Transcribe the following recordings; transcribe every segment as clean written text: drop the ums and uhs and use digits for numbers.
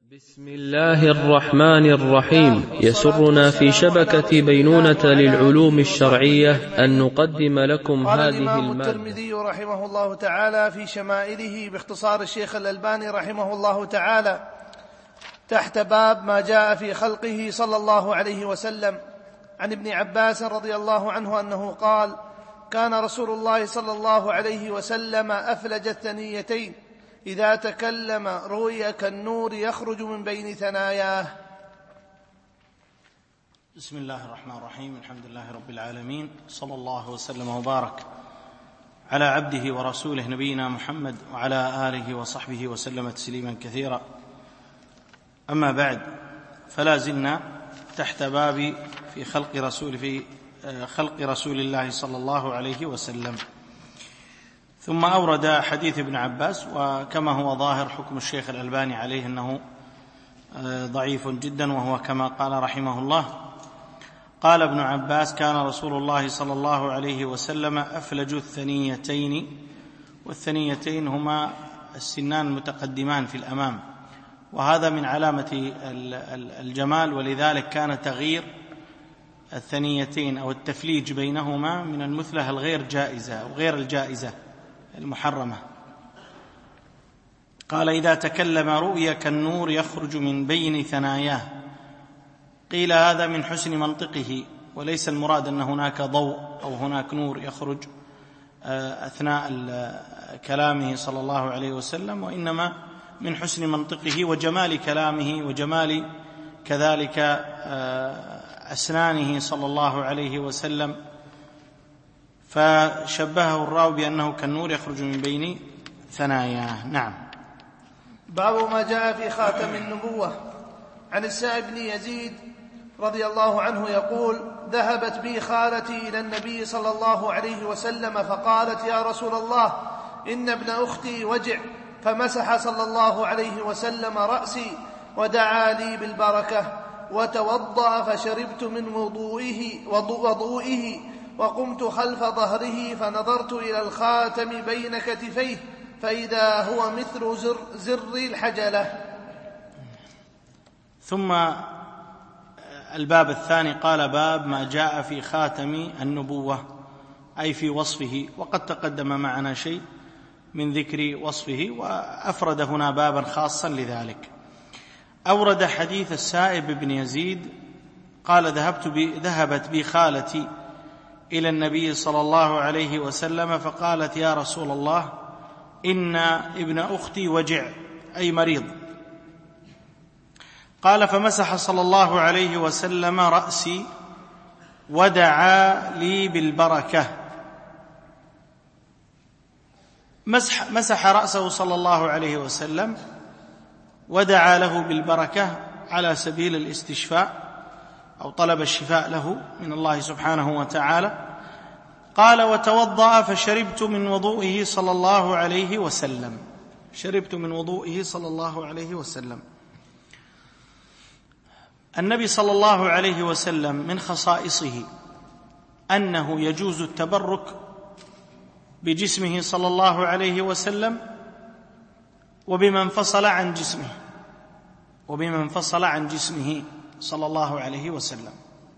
بسم الله الرحمن الرحيم. يسرنا في شبكة بينونة للعلوم الشرعية أن نقدم لكم هذه الإمام الترمذي رحمه الله تعالى في شمائله باختصار الشيخ الألباني رحمه الله تعالى تحت باب ما جاء في خلقه صلى الله عليه وسلم. عن ابن عباس رضي الله عنه أنه قال: كان رسول الله صلى الله عليه وسلم أفلج الثنيتين، إذا تكلم رؤي كالنور يخرج من بين ثناياه. بسم الله الرحمن الرحيم. الحمد لله رب العالمين، صلى الله وسلم وبارك على عبده ورسوله نبينا محمد وعلى آله وصحبه وسلم تسليما كثيرا. أما بعد، فلا زلنا تحت باب في خلق رسول الله صلى الله عليه وسلم. ثم أورد حديث ابن عباس، وكما هو ظاهر حكم الشيخ الألباني عليه أنه ضعيف جدا، وهو كما قال رحمه الله. قال ابن عباس: كان رسول الله صلى الله عليه وسلم أفلج الثنيتين، والثنيتين هما السنان المتقدمان في الأمام، وهذا من علامة الجمال، ولذلك كان تغيير الثنيتين أو التفليج بينهما من المثلة الغير جائزة أو غير الجائزة المحرمة. قال: إذا تكلم رؤي كالنور يخرج من بين ثناياه. قيل هذا من حسن منطقه، وليس المراد أن هناك ضوء أو هناك نور يخرج أثناء كلامه صلى الله عليه وسلم، وإنما من حسن منطقه وجمال كلامه وجمال كذلك أسنانه صلى الله عليه وسلم، فشبهه الراوي بأنه كالنور يخرج من بين ثناياه. نعم. باب ما جاء في خاتم النبوة. عن السائب بن يزيد رضي الله عنه يقول: ذهبت بي خالتي إلى النبي صلى الله عليه وسلم فقالت: يا رسول الله، إن ابن أختي وجع، فمسح صلى الله عليه وسلم رأسي ودعا لي بالبركة، وتوضأ فشربت من وضوئه، وقمت خلف ظهره فنظرت إلى الخاتم بين كتفيه، فإذا هو مثل زر الحجلة. ثم الباب الثاني قال: باب ما جاء في خاتم النبوة، أي في وصفه، وقد تقدم معنا شيء من ذكر وصفه، وأفرد هنا بابا خاصا لذلك. أورد حديث السائب بن يزيد قال: ذهبت بي خالتي إلى النبي صلى الله عليه وسلم فقالت: يا رسول الله، إن ابن أختي وجع، أي مريض. قال: فمسح صلى الله عليه وسلم رأسي ودعا لي بالبركة. مسح رأسه صلى الله عليه وسلم ودعا له بالبركة على سبيل الاستشفاء أو طلب الشفاء له من الله سبحانه وتعالى. قال: وتوضأ فشربت من وضوئه صلى الله عليه وسلم. شربت من وضوئه صلى الله عليه وسلم. النبي صلى الله عليه وسلم من خصائصه أنه يجوز التبرك بجسمه صلى الله عليه وسلم وبما انفصل عن جسمه صلى الله عليه وسلم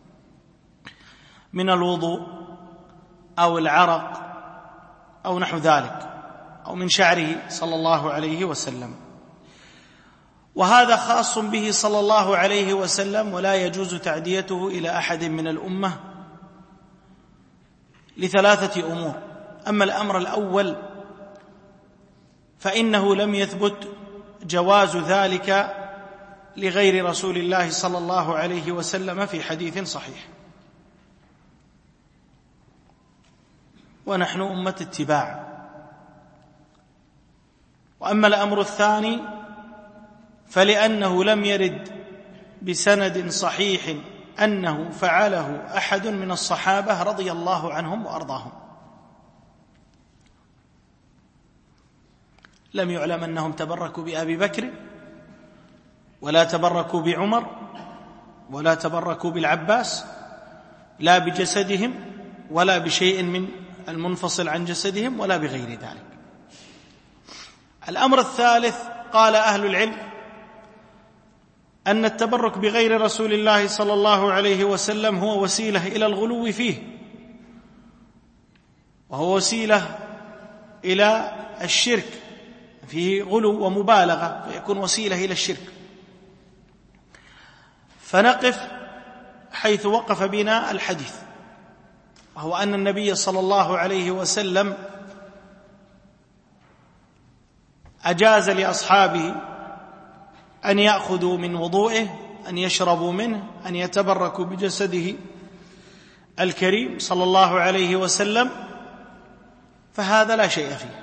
من الوضوء أو العرق أو نحو ذلك، أو من شعره صلى الله عليه وسلم، وهذا خاص به صلى الله عليه وسلم، ولا يجوز تعديته إلى أحد من الأمة لثلاثة أمور. أما الأمر الأول فإنه لم يثبت جواز ذلك لغير رسول الله صلى الله عليه وسلم في حديث صحيح، ونحن أمة اتباع. وأما الأمر الثاني فلأنه لم يرد بسند صحيح أنه فعله أحد من الصحابة رضي الله عنهم وأرضاهم. لم يعلم أنهم تبركوا بأبي بكر، ولا تبركوا بعمر، ولا تبركوا بالعباس، لا بجسدهم ولا بشيء من المنفصل عن جسدهم ولا بغير ذلك. الأمر الثالث قال أهل العلم أن التبرك بغير رسول الله صلى الله عليه وسلم هو وسيلة إلى الغلو فيه، وهو وسيلة إلى الشرك، فيه غلو ومبالغة فيكون وسيلة إلى الشرك. فنقف حيث وقف بنا الحديث، وهو أن النبي صلى الله عليه وسلم أجاز لأصحابه أن يأخذوا من وضوئه، أن يشربوا منه، أن يتبركوا بجسده الكريم صلى الله عليه وسلم، فهذا لا شيء فيه.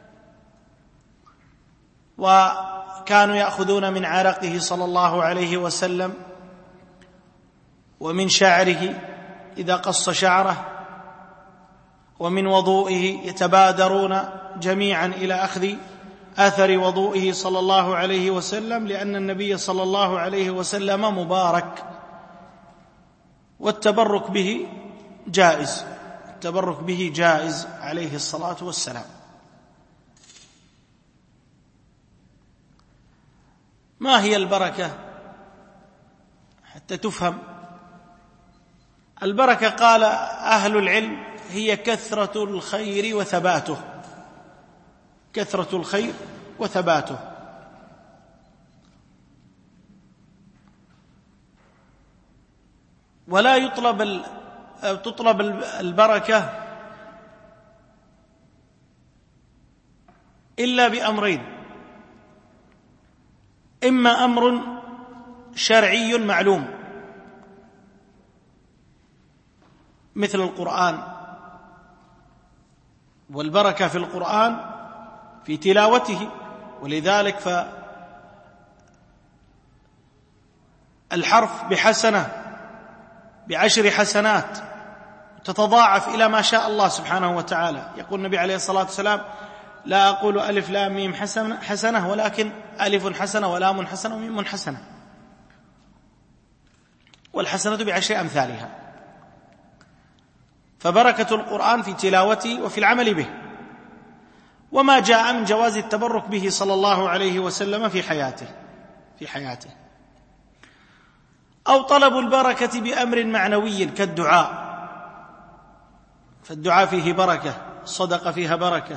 وكانوا يأخذون من عرقه صلى الله عليه وسلم ومن شعره إذا قص شعره ومن وضوئه، يتبادرون جميعا إلى أخذ أثر وضوئه صلى الله عليه وسلم، لأن النبي صلى الله عليه وسلم مبارك، والتبرك به جائز، التبرك به جائز عليه الصلاة والسلام. ما هي البركة حتى تفهم؟ البركة قال أهل العلم هي كثرة الخير وثباته، كثرة الخير وثباته. ولا تطلب البركة إلا بأمرين: إما أمر شرعي معلوم مثل القرآن، والبركة في القرآن في تلاوته، ولذلك فالحرف بحسنة ب10 حسنات تتضاعف إلى ما شاء الله سبحانه وتعالى. يقول النبي عليه الصلاة والسلام: لا أقول ألف لام ميم حسنة، ولكن ألف حسنة ولام حسنة وميم حسنة، والحسنة ب10 أمثالها. فبركة القرآن في تلاوته وفي العمل به، وما جاء من جواز التبرك به صلى الله عليه وسلم في حياته. أو طلب البركة بأمر معنوي كالدعاء، فالدعاء فيه بركة، الصدقة فيها بركة،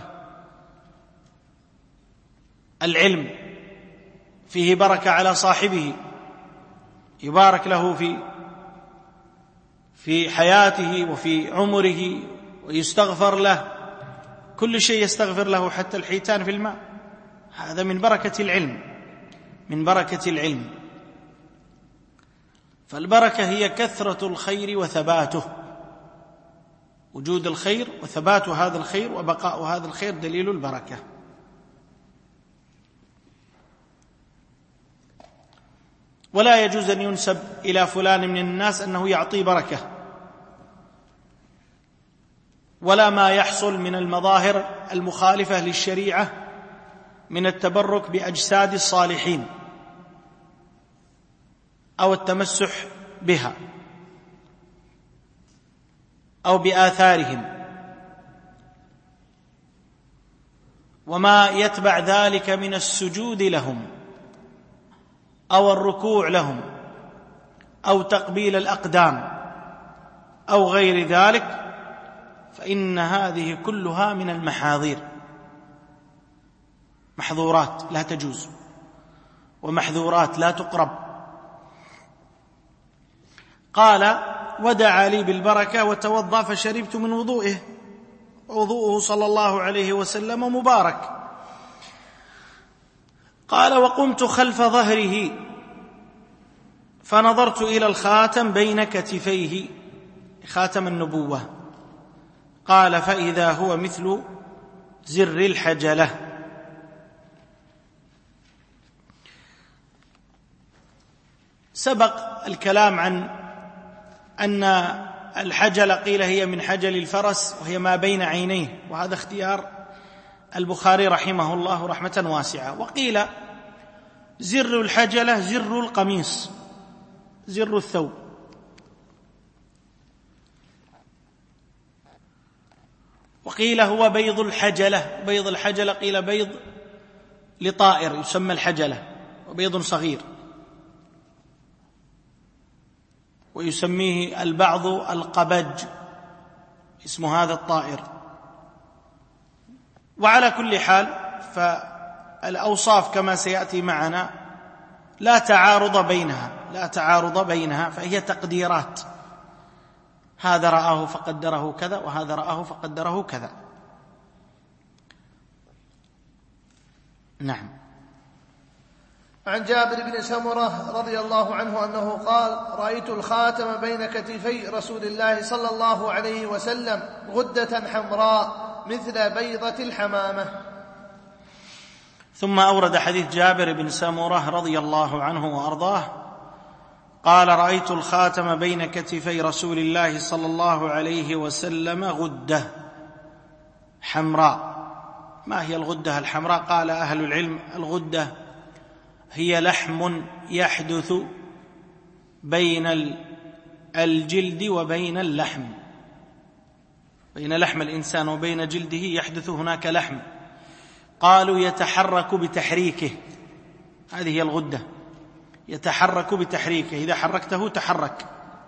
العلم فيه بركة على صاحبه، يبارك له في حياته وفي عمره، ويستغفر له، كل شيء يستغفر له حتى الحيتان في الماء. هذا من بركة العلم، من بركة العلم. فالبركة هي كثرة الخير وثباته، وجود الخير وثبات هذا الخير وبقاء هذا الخير دليل البركة. ولا يجوز أن ينسب إلى فلان من الناس أنه يعطي بركة، ولا ما يحصل من المظاهر المخالفة للشريعة من التبرك بأجساد الصالحين أو التمسح بها أو بآثارهم، وما يتبع ذلك من السجود لهم أو الركوع لهم أو تقبيل الأقدام أو غير ذلك، فإن هذه كلها من المحاذير، محظورات لا تجوز، ومحذورات لا تقرب. قال: ودعا لي بالبركة وتوضأ فشربت من وضوئه، ووضوءه صلى الله عليه وسلم مبارك. قال: وقمت خلف ظهره فنظرت إلى الخاتم بين كتفيه، خاتم النبوة. قال: فإذا هو مثل زر الحجلة. سبق الكلام عن أن الحجلة قيل هي من حجل الفرس، وهي ما بين عينيه، وهذا اختيار البخاري رحمه الله رحمة واسعة. وقيل زر الحجلة زر القميص، زر الثوب. وقيل هو بيض الحجلة، بيض الحجلة قيل بيض لطائر يسمى الحجلة، وبيض صغير. ويسميه البعض القبج، اسم هذا الطائر. وعلى كل حال فالأوصاف كما سيأتي معنا لا تعارض بينها، فهي تقديرات، هذا رآه فقدره كذا وهذا رآه فقدره كذا. نعم. عن جابر بن سمرة رضي الله عنه أنه قال: رأيت الخاتم بين كتفي رسول الله صلى الله عليه وسلم غدة حمراء مثل بيضة الحمامة. ثم أورد حديث جابر بن سمرة رضي الله عنه وأرضاه قال: رأيت الخاتم بين كتفي رسول الله صلى الله عليه وسلم غدة حمراء. ما هي الغدة الحمراء؟ قال أهل العلم: الغدة هي لحم يحدث بين الجلد وبين اللحم، بين لحم الإنسان وبين جلده يحدث هناك لحم، قالوا يتحرك بتحريكه، هذه هي الغدة، يتحرك بتحريكه، إذا حركته تحرك.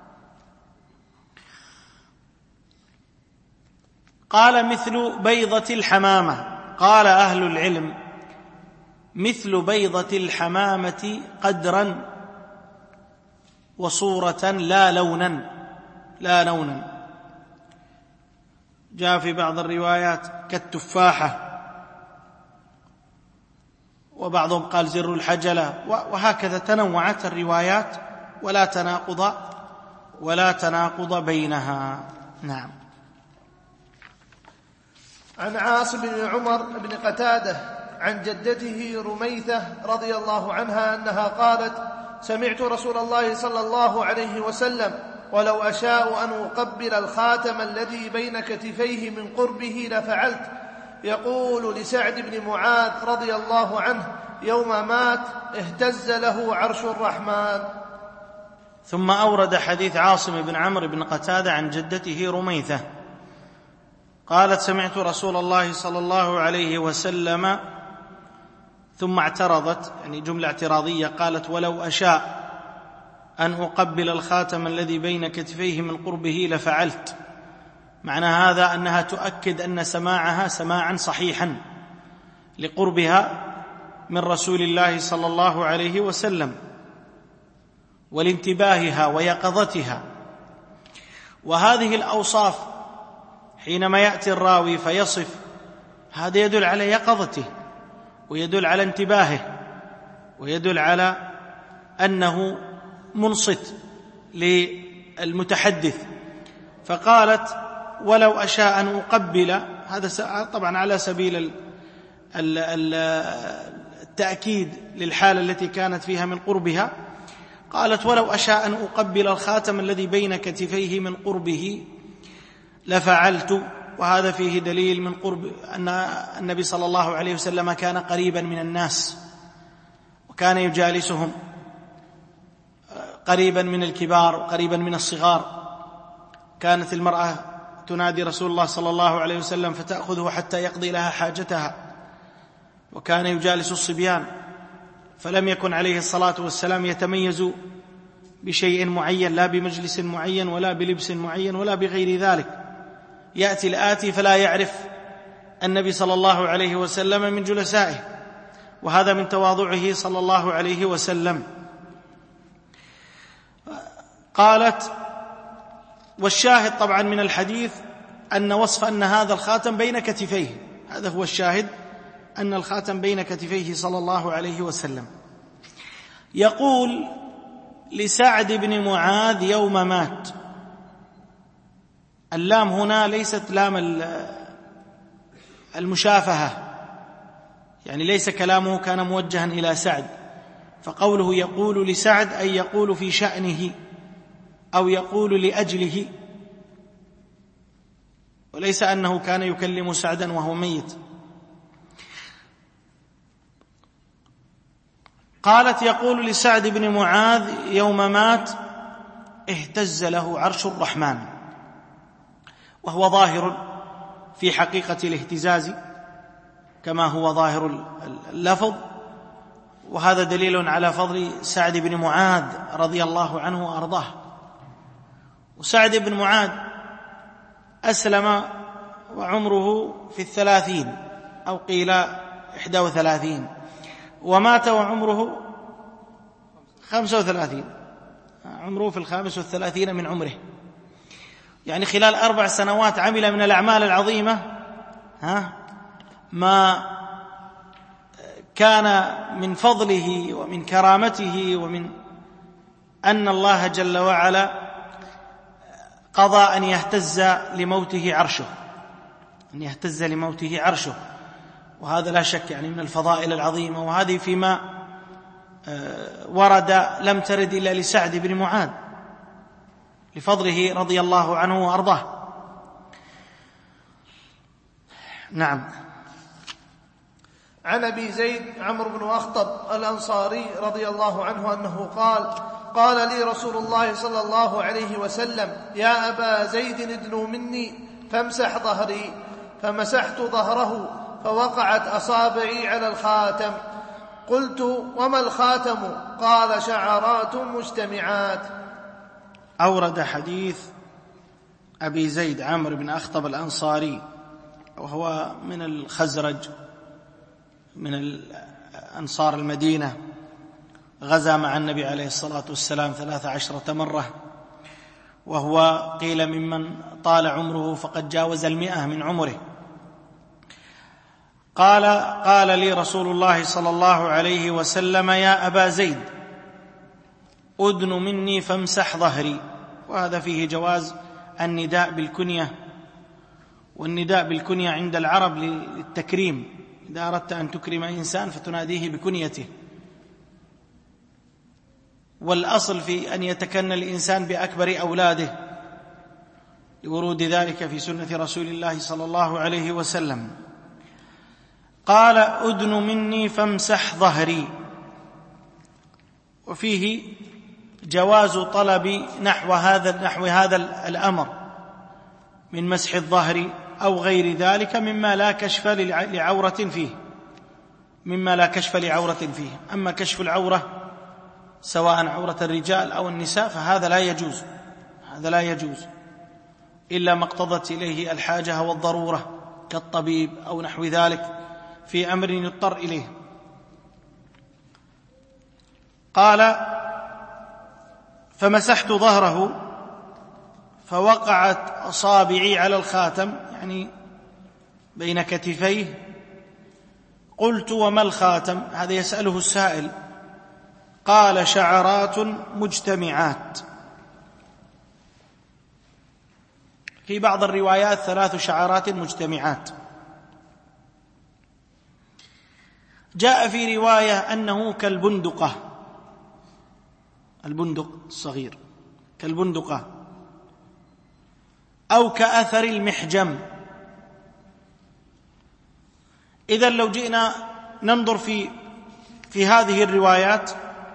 قال: مثل بيضة الحمامة. قال أهل العلم: مثل بيضة الحمامة قدرا وصورة لا لونا. جاء في بعض الروايات كالتفاحة، وبعضهم قال زر الحجلة، وهكذا تنوعت الروايات ولا تناقض بينها. نعم. عن عاصم بن عمر بن قتادة عن جدته رميثة رضي الله عنها أنها قالت: سمعت رسول الله صلى الله عليه وسلم: ولو أشاء أن أقبل الخاتم الذي بين كتفيه من قربه لفعلت، يقول لسعد بن معاذ رضي الله عنه يوم مات: اهتز له عرش الرحمن. ثم أورد حديث عاصم بن عمرو بن قتادة عن جدته رميثة قالت: سمعت رسول الله صلى الله عليه وسلم، ثم اعترضت، يعني جملة اعتراضية، قالت: ولو أشاء أن أقبل الخاتم الذي بين كتفيه من قربه لفعلت. معنى هذا أنها تؤكد أن سماعها سماعا صحيحا لقربها من رسول الله صلى الله عليه وسلم ولانتباهها ويقظتها. وهذه الأوصاف حينما يأتي الراوي فيصف، هذا يدل على يقظته ويدل على انتباهه ويدل على أنه منصت للمتحدث. فقالت: ولو أشاء أن أقبل، هذا طبعا على سبيل التأكيد للحالة التي كانت فيها من قربها. قالت: ولو أشاء أن أقبل الخاتم الذي بين كتفيه من قربه لفعلت. وهذا فيه دليل من قرب أن النبي صلى الله عليه وسلم كان قريبا من الناس وكان يجالسهم، قريبا من الكبار وقريبا من الصغار. كانت المرأة تنادي رسول الله صلى الله عليه وسلم فتأخذه حتى يقضي لها حاجتها، وكان يجالس الصبيان، فلم يكن عليه الصلاة والسلام يتميز بشيء معين، لا بمجلس معين ولا بلبس معين ولا بغير ذلك. يأتي الآتي فلا يعرف النبي صلى الله عليه وسلم من جلسائه، وهذا من تواضعه صلى الله عليه وسلم. قالت: والشاهد طبعا من الحديث أن وصف أن هذا الخاتم بين كتفيه، هذا هو الشاهد، أن الخاتم بين كتفيه صلى الله عليه وسلم. يقول لسعد بن معاذ يوم مات. اللام هنا ليست لام المشافهة، يعني ليس كلامه كان موجها إلى سعد، فقوله يقول لسعد أي يقول في شأنه أو يقول لأجله، وليس أنه كان يكلم سعدا وهو ميت. قالت: يقول لسعد بن معاذ يوم مات: اهتز له عرش الرحمن. وهو ظاهر في حقيقة الاهتزاز كما هو ظاهر اللفظ، وهذا دليل على فضل سعد بن معاذ رضي الله عنه وأرضاه. وسعد بن معاذ أسلم وعمره في 30 أو قيل 31، ومات وعمره 35، عمره في 35 من عمره، يعني خلال 4 سنوات عمل من الأعمال العظيمة ما كان من فضله ومن كرامته، ومن أن الله جل وعلا قضى أن يهتز لموته عرشه، أن يهتز لموته عرشه، وهذا لا شك يعني من الفضائل العظيمة، وهذه فيما ورد لم ترد إلا لسعد بن معاذ لفضله رضي الله عنه وأرضاه. نعم. عن أبي زيد عمرو بن أخطب الأنصاري رضي الله عنه أنه قال: قال لي رسول الله صلى الله عليه وسلم: يا أبا زيد ادنو مني فامسح ظهري، فمسحت ظهره فوقعت أصابعي على الخاتم. قلت: وما الخاتم؟ قال: شعرات مجتمعات. أورد حديث أبي زيد عمرو بن أخطب الأنصاري، وهو من الخزرج من أنصار المدينة، غزا مع النبي عليه الصلاة والسلام 13 مرة، وهو قيل ممن طال عمره فقد جاوز 100 من عمره. قال لي رسول الله صلى الله عليه وسلم: يا أبا زيد أدن مني فامسح ظهري. وهذا فيه جواز النداء بالكنية، والنداء بالكنية عند العرب للتكريم، إذا أردت أن تكرم إنسان فتناديه بكنيته، والأصل في أن يتكنى الإنسان بأكبر أولاده لورود ذلك في سنة رسول الله صلى الله عليه وسلم. قال: أدن مني فامسح ظهري، وفيه جواز طلب نحو هذا الأمر من مسح الظهر أو غير ذلك مما لا كشف لعورة فيه، أما كشف العورة سواء عورة الرجال أو النساء فهذا لا يجوز إلا ما اقتضت إليه الحاجة والضرورة كالطبيب أو نحو ذلك في أمر يضطر إليه. قال: فمسحت ظهره فوقعت أصابعي على الخاتم، يعني بين كتفيه. قلت: وما الخاتم؟ هذا يسأله السائل. قال: شعرات مجتمعات. في بعض الروايات 3 شعرات مجتمعات. جاء في رواية أنه كالبندقة، البندق الصغير كالبندقة، أو كأثر المحجم. إذن لو جئنا ننظر في هذه الروايات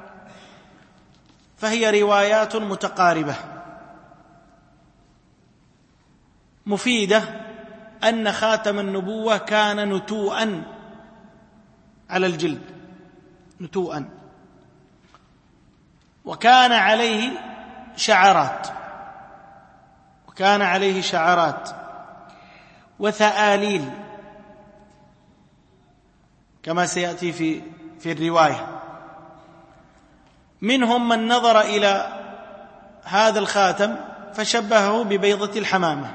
فهي روايات متقاربة مفيدة أن خاتم النبوة كان نتوءا على الجلد، نتوءا، وكان عليه شعرات وثآليل كما سيأتي في الرواية. منهم من نظر إلى هذا الخاتم فشبهه ببيضة الحمامة،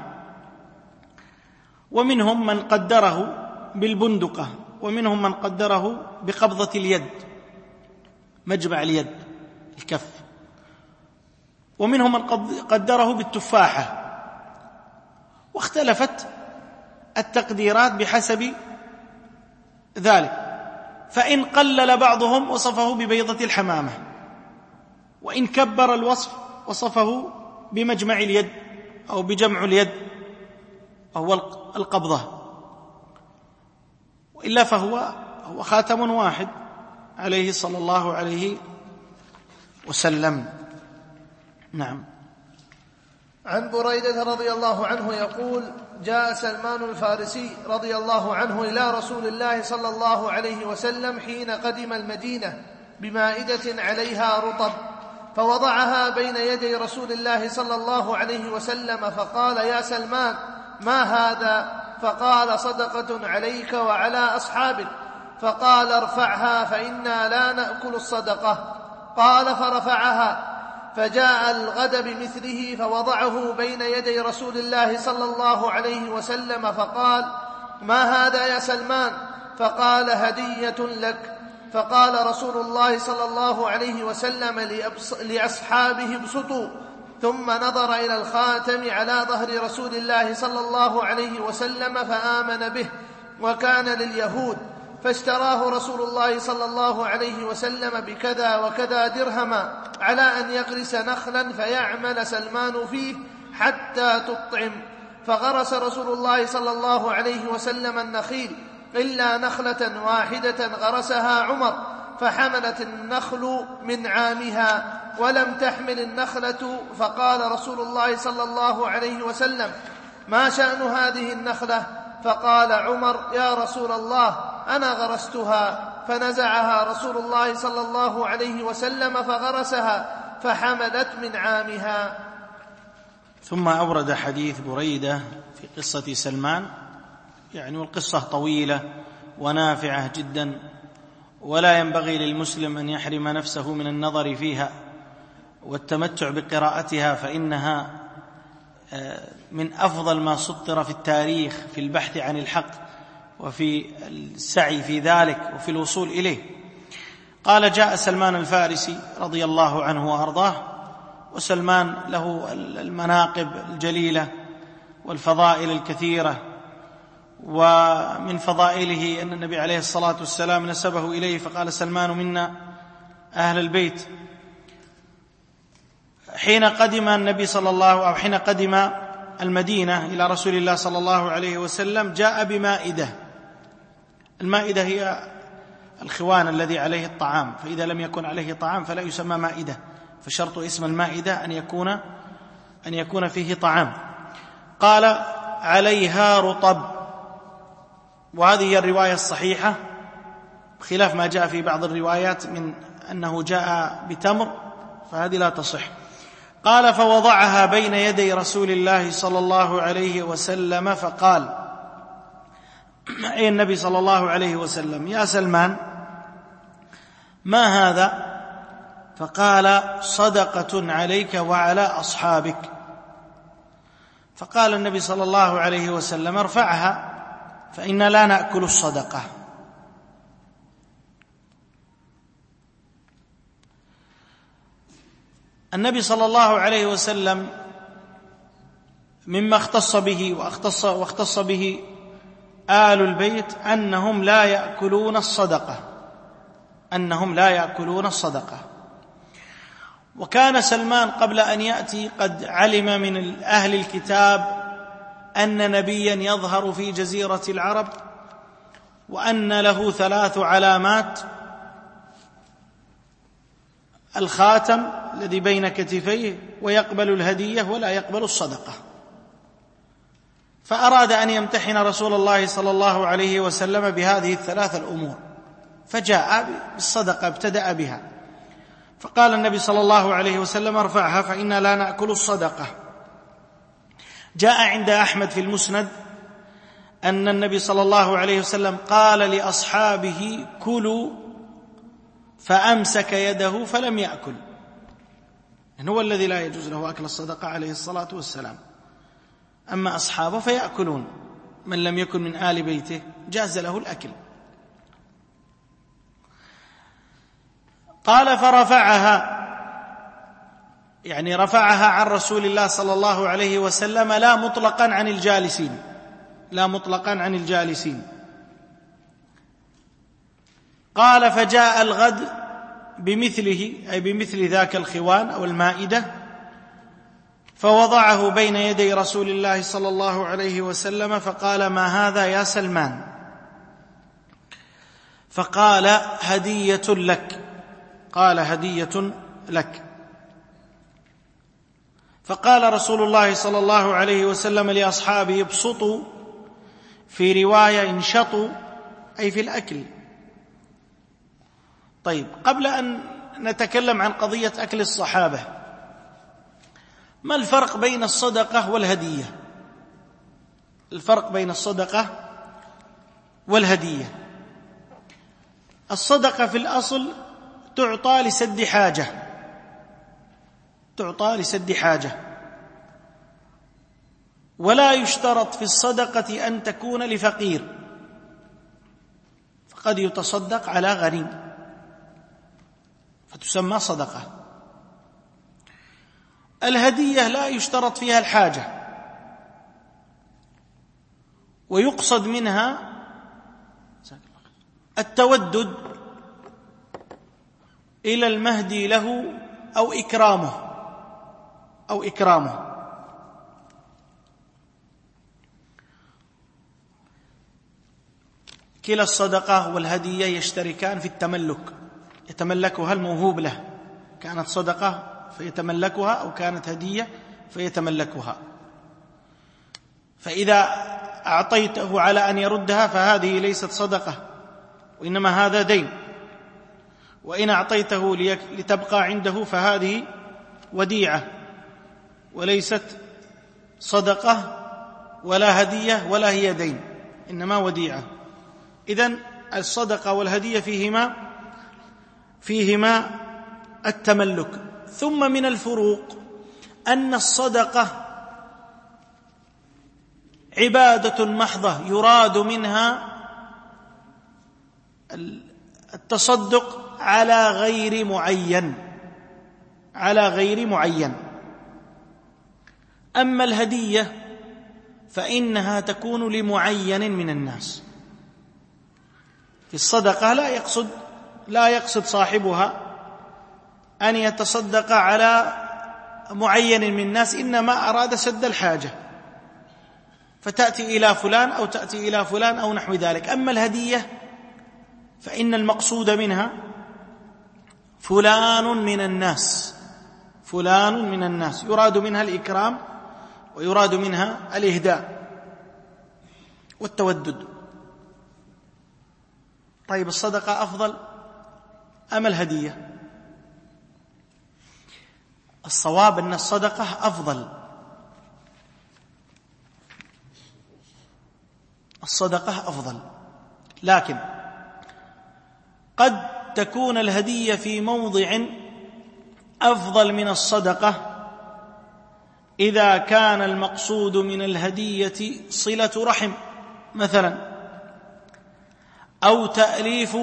ومنهم من قدره بالبندقة، ومنهم من قدره بقبضة اليد، مجمع اليد الكف، ومنهم من قدره بالتفاحة، واختلفت التقديرات بحسب ذلك. فإن قلل بعضهم وصفه ببيضة الحمامة، وإن كبر الوصف وصفه بمجمع اليد أو بجمع اليد وهو القبضة، وإلا فهو خاتم واحد عليه صلى الله عليه وسلم. نعم. عن بريدة رضي الله عنه يقول: جاء سلمان الفارسي رضي الله عنه إلى رسول الله صلى الله عليه وسلم حين قدم المدينة بمائدة عليها رطب، فوضعها بين يدي رسول الله صلى الله عليه وسلم فقال: يا سلمان، ما هذا؟ فقال: صدقة عليك وعلى أصحابك. فقال: ارفعها فإنا لا نأكل الصدقة. قال: فرفعها. فجاء الغد بمثله فوضعه بين يدي رسول الله صلى الله عليه وسلم فقال: ما هذا يا سلمان؟ فقال: هدية لك. فقال رسول الله صلى الله عليه وسلم لأصحابه: ابسطوا. ثم نظر إلى الخاتم على ظهر رسول الله صلى الله عليه وسلم فآمن به، وكان لليهود، فاشتراه رسول الله صلى الله عليه وسلم بكذا وكذا درهما على أن يغرس نخلا فيعمل سلمان فيه حتى تطعم. فغرس رسول الله صلى الله عليه وسلم النخيل إلا نخلة واحدة غرسها عمر، فحملت النخل من عامها ولم تحمل النخلة. فقال رسول الله صلى الله عليه وسلم: ما شأن هذه النخلة؟ فقال عمر: يا رسول الله، أنا غرستها. فنزعها رسول الله صلى الله عليه وسلم فغرسها فحملت من عامها. ثم أورد حديث بريدة في قصة سلمان، والقصة طويلة ونافعة جدا، ولا ينبغي للمسلم أن يحرم نفسه من النظر فيها والتمتع بقراءتها، فإنها من أفضل ما سطر في التاريخ في البحث عن الحق وفي السعي في ذلك وفي الوصول إليه. قال: جاء سلمان الفارسي رضي الله عنه وأرضاه، وسلمان له المناقب الجليلة والفضائل الكثيرة، ومن فضائله أن النبي عليه الصلاة والسلام نسبه إليه فقال: سلمان منا أهل البيت. حين قدم المدينة إلى رسول الله صلى الله عليه وسلم جاء بمائدة. المائدة هي الخوان الذي عليه الطعام، فإذا لم يكن عليه طعام فلا يسمى مائدة، فشرط اسم المائدة أن يكون فيه طعام. قال: عليها رطب. وهذه هي الرواية الصحيحة، خلاف ما جاء في بعض الروايات من أنه جاء بتمر، فهذه لا تصح. قال: فوضعها بين يدي رسول الله صلى الله عليه وسلم فقال، أي النبي صلى الله عليه وسلم: يا سلمان، ما هذا؟ فقال: صدقة عليك وعلى أصحابك. فقال النبي صلى الله عليه وسلم: ارفعها فإنا لا نأكل الصدقة. النبي صلى الله عليه وسلم مما اختص به واختص به آل البيت أنهم لا يأكلون الصدقة. وكان سلمان قبل أن يأتي قد علم من أهل الكتاب أن نبيا يظهر في جزيرة العرب، وأن له 3 علامات: الخاتم الذي بين كتفيه، ويقبل الهدية ولا يقبل الصدقة. فأراد أن يمتحن رسول الله صلى الله عليه وسلم بهذه 3 الأمور، فجاء بالصدقة، ابتدأ بها. فقال النبي صلى الله عليه وسلم: ارفعها فإنا لا نأكل الصدقة. جاء عند أحمد في المسند أن النبي صلى الله عليه وسلم قال لأصحابه: كلوا، فأمسك يده فلم يأكل. هو الذي لا يجوز له أكل الصدقة عليه الصلاة والسلام، أما أصحابه فيأكلون، من لم يكن من آل بيته جاز له الأكل. قال: فرفعها، رفعها عن رسول الله صلى الله عليه وسلم، لا مطلقا عن الجالسين. قال: فجاء الغد بمثله، أي بمثل ذاك الخوان أو المائدة، فوضعه بين يدي رسول الله صلى الله عليه وسلم فقال: ما هذا يا سلمان؟ فقال: هدية لك. قال: هدية لك. فقال رسول الله صلى الله عليه وسلم لأصحابه: ابسطوا، في رواية انشطوا، أي في الأكل. طيب، قبل أن نتكلم عن قضية أكل الصحابة. ما الفرق بين الصدقة والهدية؟ الفرق بين الصدقة والهدية: الصدقة في الأصل تعطى لسد حاجة، تعطى لسد حاجة، ولا يشترط في الصدقة أن تكون لفقير، فقد يتصدق على غني فتسمى صدقة. الهدية لا يشترط فيها الحاجة، ويقصد منها التودد إلى المهدي له أو إكرامه. كلا الصدقة والهدية يشتركان في التملك، يتملكها الموهوب له، كانت صدقة فيتملكها أو كانت هدية فيتملكها. فإذا أعطيته على أن يردها فهذه ليست صدقة، وإنما هذا دين، وإن أعطيته لتبقى عنده فهذه وديعة وليست صدقة ولا هدية ولا هي دين، إنما وديعة. إذن الصدقة والهدية فيهما التملك. ثم من الفروق أن الصدقة عبادة محضة يراد منها التصدق على غير معين، أما الهدية فإنها تكون لمعين من الناس. في الصدقة لا يقصد صاحبها أن يتصدق على معين من الناس، إنما أراد سد الحاجة، فتأتي إلى فلان أو تأتي إلى فلان أو نحو ذلك. أما الهدية فإن المقصود منها فلان من الناس، يراد منها الإكرام ويراد منها الإهداء والتودد. طيب، الصدقة أفضل أم الهدية؟ الصواب أن الصدقة أفضل، لكن قد تكون الهدية في موضع أفضل من الصدقة إذا كان المقصود من الهدية صلة رحم مثلا، أو تأليف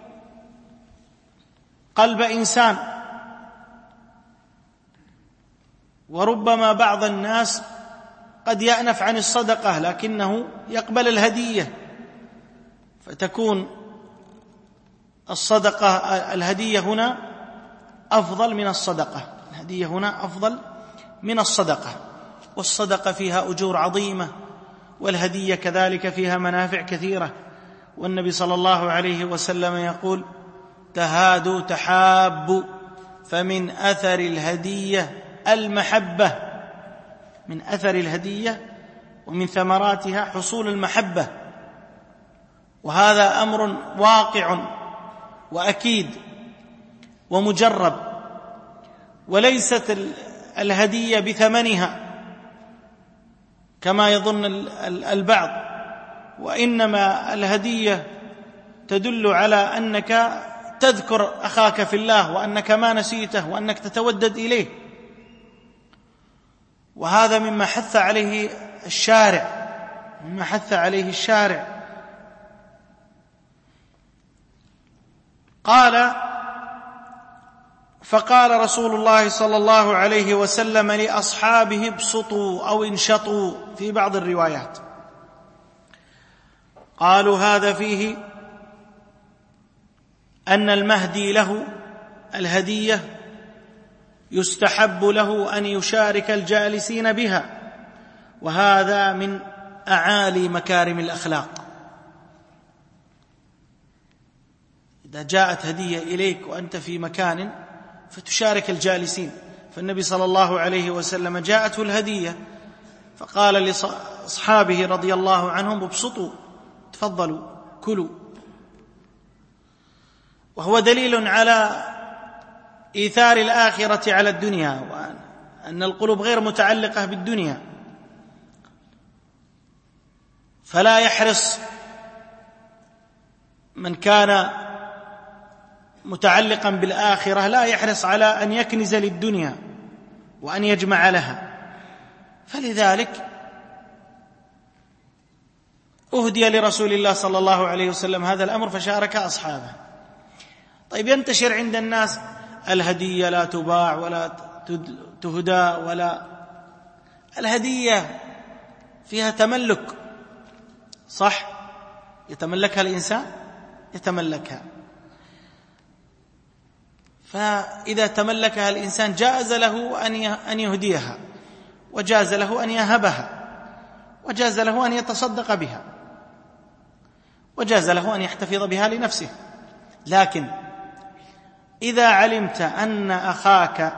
قلب إنسان. وربما بعض الناس قد يأنف عن الصدقة لكنه يقبل الهدية، فتكون الهدية هنا أفضل من الصدقة. والصدقة فيها أجور عظيمة، والهدية كذلك فيها منافع كثيرة. والنبي صلى الله عليه وسلم يقول: تهادوا تحابوا، فمن أثر الهدية المحبة، من أثر الهدية ومن ثمراتها حصول المحبة. وهذا أمر واقع وأكيد ومجرب، وليست الهدية بثمنها كما يظن البعض، وإنما الهدية تدل على أنك تذكر أخاك في الله، وأنك ما نسيته، وأنك تتودد إليه. وهذا مما حث عليه الشارع. فقال رسول الله صلى الله عليه وسلم لأصحابه: ابسطوا أو انشطوا في بعض الروايات. قالوا: هذا فيه أن المهدي له الهدية يستحب له أن يشارك الجالسين بها، وهذا من أعالي مكارم الأخلاق. إذا جاءت هدية إليك وأنت في مكان فتشارك الجالسين. فالنبي صلى الله عليه وسلم جاءته الهدية فقال لأصحابه رضي الله عنهم: ابسطوا، تفضلوا، كلوا. وهو دليل على إيثار الآخرة على الدنيا، وأن القلوب غير متعلقة بالدنيا، فلا يحرص من كان متعلقا بالآخرة لا يحرص على أن يكنز للدنيا وأن يجمع لها، فلذلك أهدي لرسول الله صلى الله عليه وسلم هذا الأمر فشارك أصحابه. طيب، ينتشر عند الناس الهدية لا تباع ولا تهدى، ولا الهدية فيها تملك، صح؟ يتملكها الإنسان، يتملكها، فإذا تملكها الإنسان جاز له أن يهديها، وجاز له أن يهبها، وجاز له أن يتصدق بها، وجاز له أن يحتفظ بها لنفسه. لكن إذا علمت أن أخاك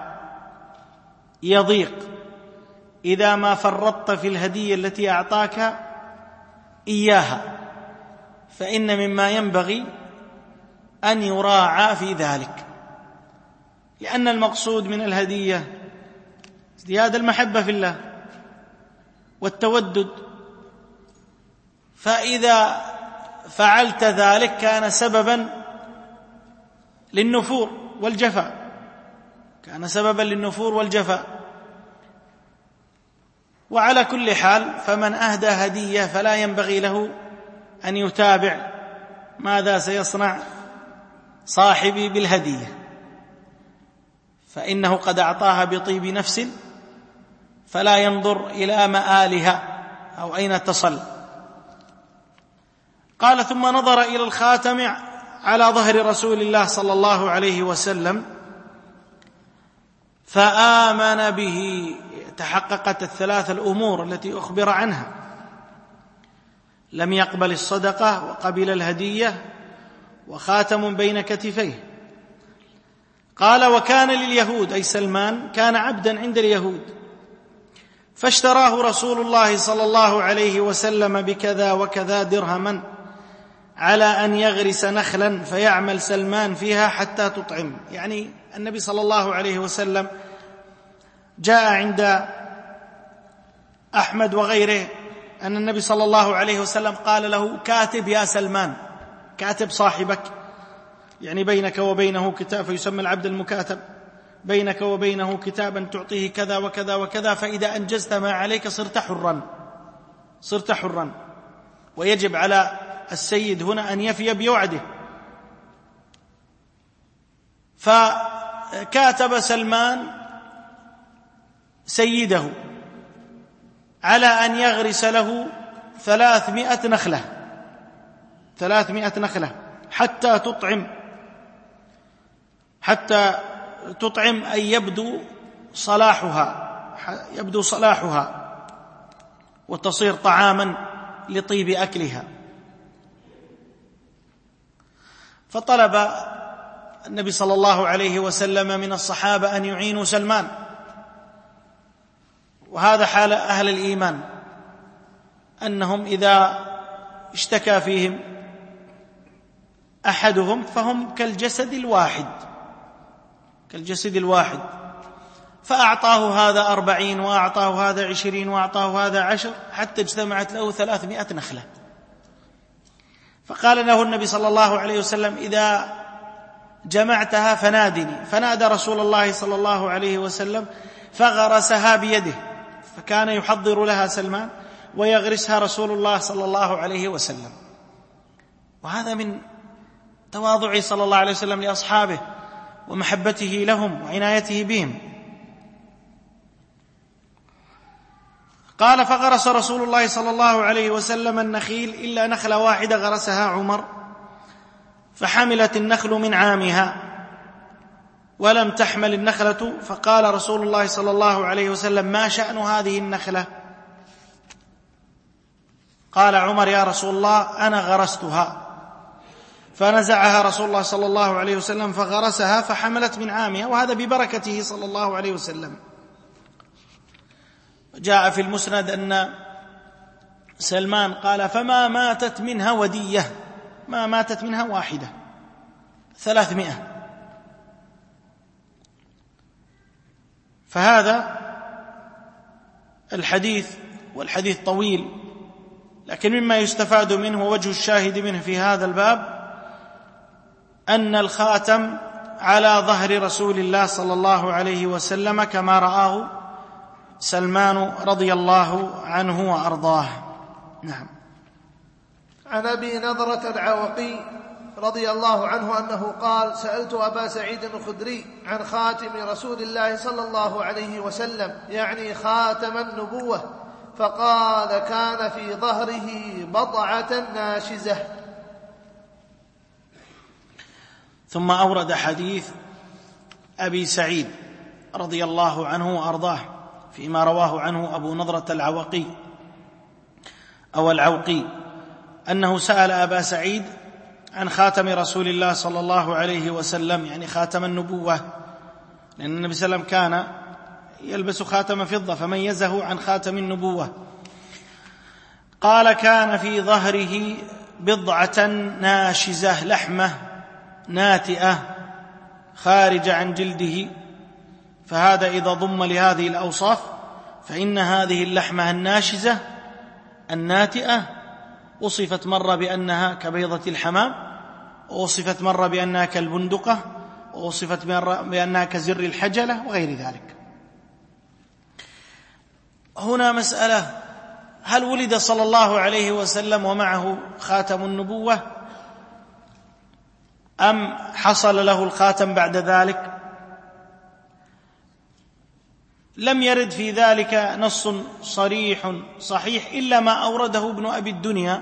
يضيق إذا ما فرطت في الهدية التي أعطاك إياها، فإن مما ينبغي أن يراعى في ذلك، لأن المقصود من الهدية ازدياد المحبة في الله والتودد، فإذا فعلت ذلك كان سببا للنفور والجفاء، كان سببا للنفور والجفاء. وعلى كل حال فمن أهدى هدية فلا ينبغي له أن يتابع ماذا سيصنع صاحبي بالهدية، فإنه قد أعطاها بطيب نفس، فلا ينظر إلى مآلها أو أين تصل. قال: ثم نظر إلى الخاتم على ظهر رسول الله صلى الله عليه وسلم فآمن به. تحققت الثلاث الأمور التي أخبر عنها: لم يقبل الصدقة، وقبل الهدية، وخاتم بين كتفيه. قال: وكان لليهود، أي سلمان كان عبدا عند اليهود، فاشتراه رسول الله صلى الله عليه وسلم بكذا وكذا درهما على أن يغرس نخلا فيعمل سلمان فيها حتى تطعم. يعني النبي صلى الله عليه وسلم جاء عند أحمد وغيره أن النبي صلى الله عليه وسلم قال له: كاتب يا سلمان، كاتب صاحبك، يعني بينك وبينه كتاب، فيسمى العبد المكاتب، بينك وبينه كتابا تعطيه كذا وكذا وكذا، فإذا أنجزت ما عليك صرت حرا، صرت حرا. ويجب على السيد هنا أن يفي بوعده. فكاتب سلمان سيده على أن يغرس له 300 نخلة، 300 نخلة حتى تطعم، حتى تطعم أي يبدو صلاحها وتصير طعاما لطيب أكلها. فطلب النبي صلى الله عليه وسلم من الصحابة أن يعينوا سلمان، وهذا حال أهل الإيمان، أنهم إذا اشتكى فيهم أحدهم فهم كالجسد الواحد، كالجسد الواحد، فأعطاه هذا 40 وأعطاه هذا 20 وأعطاه هذا 10 حتى اجتمعت له 300 نخلة. فقال له النبي صلى الله عليه وسلم: إذا جمعتها فنادني. فنادى رسول الله صلى الله عليه وسلم فغرسها بيده، فكان يحضر لها سلمان ويغرسها رسول الله صلى الله عليه وسلم. وهذا من تواضعه صلى الله عليه وسلم لأصحابه ومحبته لهم وعنايته بهم. قال: فغرس رسول الله صلى الله عليه وسلم النخيل إلا نخلة واحدة غرسها عمر، فحملت النخل من عامها ولم تحمل النخلة. فقال رسول الله صلى الله عليه وسلم: ما شأن هذه النخلة؟ قال عمر: يا رسول الله أنا غرستها. فنزعها رسول الله صلى الله عليه وسلم فغرسها فحملت من عامها، وهذا ببركته صلى الله عليه وسلم. جاء في المسند أن سلمان قال: فما ماتت منها ودية، ما ماتت منها واحدة، 300. فهذا الحديث والحديث طويل، لكن مما يستفاد منه ووجه الشاهد منه في هذا الباب أن الخاتم على ظهر رسول الله صلى الله عليه وسلم كما رآه سلمان رضي الله عنه وأرضاه. نعم. عن أبي نضرة العوقي رضي الله عنه أنه قال: سألت أبا سعيد الخدري عن خاتم رسول الله صلى الله عليه وسلم، يعني خاتم النبوة، فقال: كان في ظهره بضعة ناشزة. ثم أورد حديث أبي سعيد رضي الله عنه وأرضاه فيما رواه عنه أبو نضرة العوقي أو العوقي أنه سأل أبا سعيد عن خاتم رسول الله صلى الله عليه وسلم، يعني خاتم النبوة، لأن النبي صلى الله عليه وسلم كان يلبس خاتم فضة فميزه عن خاتم النبوة. قال: كان في ظهره بضعة ناشزة، لحمة ناتئة خارجة عن جلده، فهذا إذا ضم لهذه الأوصاف فإن هذه اللحمة الناشزة الناتئة وصفت مرة بأنها كبيضة الحمام، ووصفت مرة بأنها كالبندقة، ووصفت مرة بأنها كزر الحجلة وغير ذلك. هنا مسألة: هل ولد صلى الله عليه وسلم ومعه خاتم النبوة أم حصل له الخاتم بعد ذلك؟ لم يرد في ذلك نص صريح صحيح إلا ما أورده ابن أبي الدنيا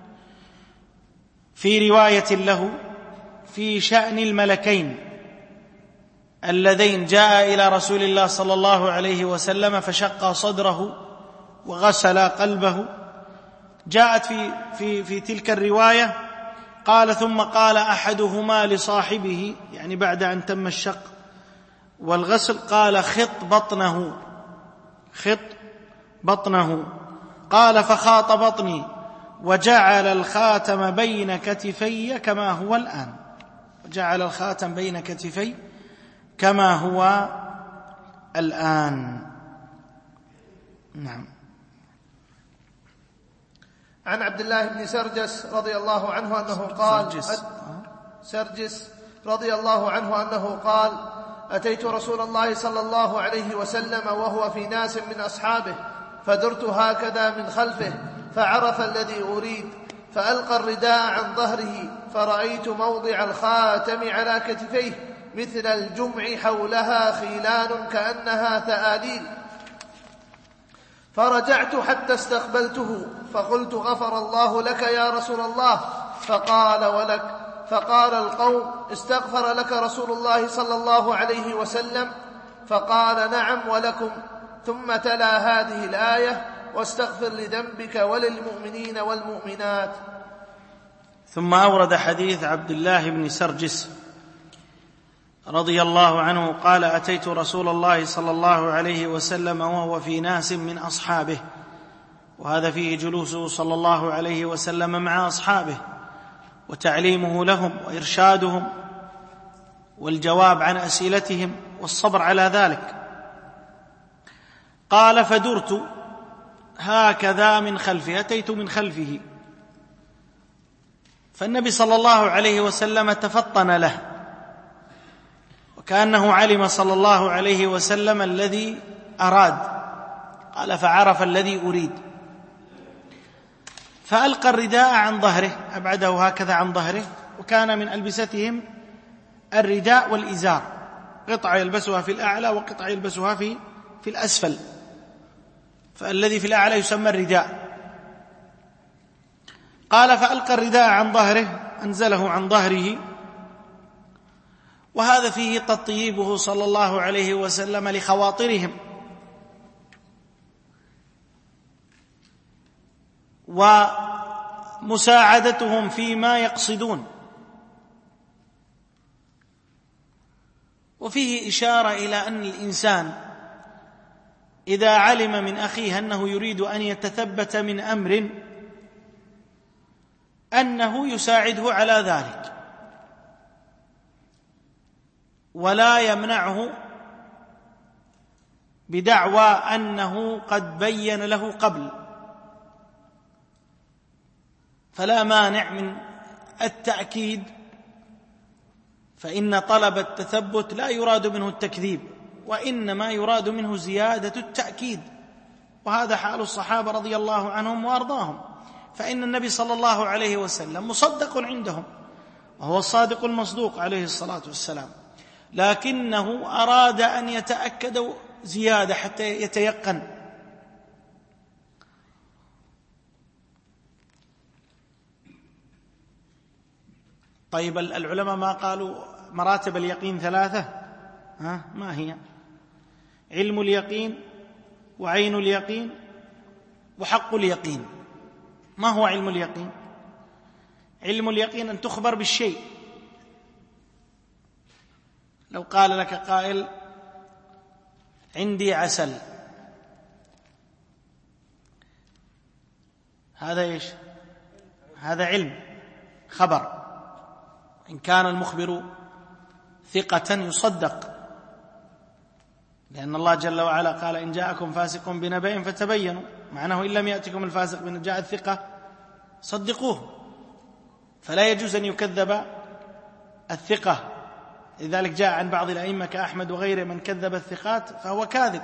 في رواية له في شأن الملكين اللذين جاء إلى رسول الله صلى الله عليه وسلم فشق صدره وغسل قلبه. جاءت في تلك الرواية قال: ثم قال أحدهما لصاحبه، يعني بعد أن تم الشق والغسل، قال: خط بطنه. قال: فخاط بطني وجعل الخاتم بين كتفي كما هو الآن. وجعل الخاتم بين كتفي كما هو الآن. نعم. عن عبد الله بن سرجس رضي الله عنه أنه قال: سرجس رضي الله عنه أنه قال: أتيت رسول الله صلى الله عليه وسلم وهو في ناس من أصحابه، فدرت هكذا من خلفه فعرف الذي أريد، فألقى الرداء عن ظهره، فرأيت موضع الخاتم على كتفيه مثل الجمع حولها خيلان كأنها ثآليل، فرجعت حتى استقبلته فقلت: غفر الله لك يا رسول الله. فقال: ولك؟ فقال القوم: استغفر لك رسول الله صلى الله عليه وسلم. فقال: نعم ولكم. ثم تلا هذه الآية: واستغفر لذنبك وللمؤمنين والمؤمنات. ثم أورد حديث عبد الله بن سرجس رضي الله عنه قال: أتيت رسول الله صلى الله عليه وسلم وهو في ناس من أصحابه، وهذا فيه جلوسه صلى الله عليه وسلم مع أصحابه وتعليمه لهم وإرشادهم والجواب عن أسئلتهم والصبر على ذلك. قال: فدرت هكذا من خلفه، أتيت من خلفه، فالنبي صلى الله عليه وسلم تفطن له، وكأنه علم صلى الله عليه وسلم الذي أراد. قال: فعرف الذي أريد، فألقى الرداء عن ظهره، أبعده هكذا عن ظهره، وكان من ألبستهم الرداء والإزار، قطعة يلبسها في الأعلى وقطعة يلبسها في الأسفل، فالذي في الأعلى يسمى الرداء. قال: فألقى الرداء عن ظهره، أنزله عن ظهره، وهذا فيه تطييبه صلى الله عليه وسلم لخواطرهم ومساعدتهم فيما يقصدون، وفيه إشارة إلى أن الإنسان إذا علم من أخيه أنه يريد أن يتثبت من أمر أنه يساعده على ذلك ولا يمنعه بدعوى أنه قد بين له قبل، فلا مانع من التأكيد، فإن طلب التثبت لا يراد منه التكذيب، وإنما يراد منه زيادة التأكيد، وهذا حال الصحابة رضي الله عنهم وأرضاهم، فإن النبي صلى الله عليه وسلم مصدق عندهم وهو الصادق المصدوق عليه الصلاة والسلام، لكنه أراد أن يتأكد زيادة حتى يتيقن. طيب العلماء ما قالوا مراتب اليقين ثلاثة؟ ما هي؟ علم اليقين، وعين اليقين، وحق اليقين. ما هو علم اليقين؟ علم اليقين أن تخبر بالشيء. لو قال لك قائل عندي عسل، هذا ايش؟ هذا علم، خبر، إن كان المخبر ثقة يصدق، لأن الله جل وعلا قال إن جاءكم فاسق بنبأ فتبينوا، معناه إن لم يأتكم الفاسق بنبأ جاء الثقة صدقوه، فلا يجوز أن يكذب الثقة. لذلك جاء عن بعض الأئمة كأحمد وغيره من كذب الثقات فهو كاذب.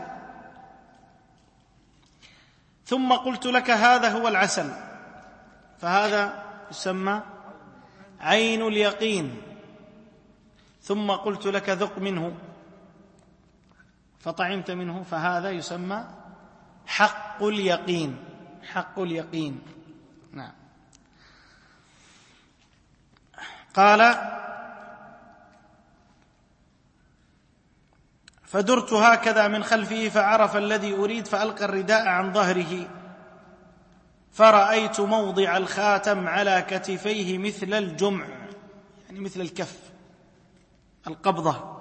ثم قلت لك هذا هو العسل، فهذا يسمى عين اليقين. ثم قلت لك ذق منه فطعمت منه، فهذا يسمى حق اليقين. حق اليقين. نعم. قال فدرت هكذا من خلفه فعرف الذي أريد فألقى الرداء عن ظهره فرأيت موضع الخاتم على كتفيه مثل الجمع، يعني مثل الكف، القبضة.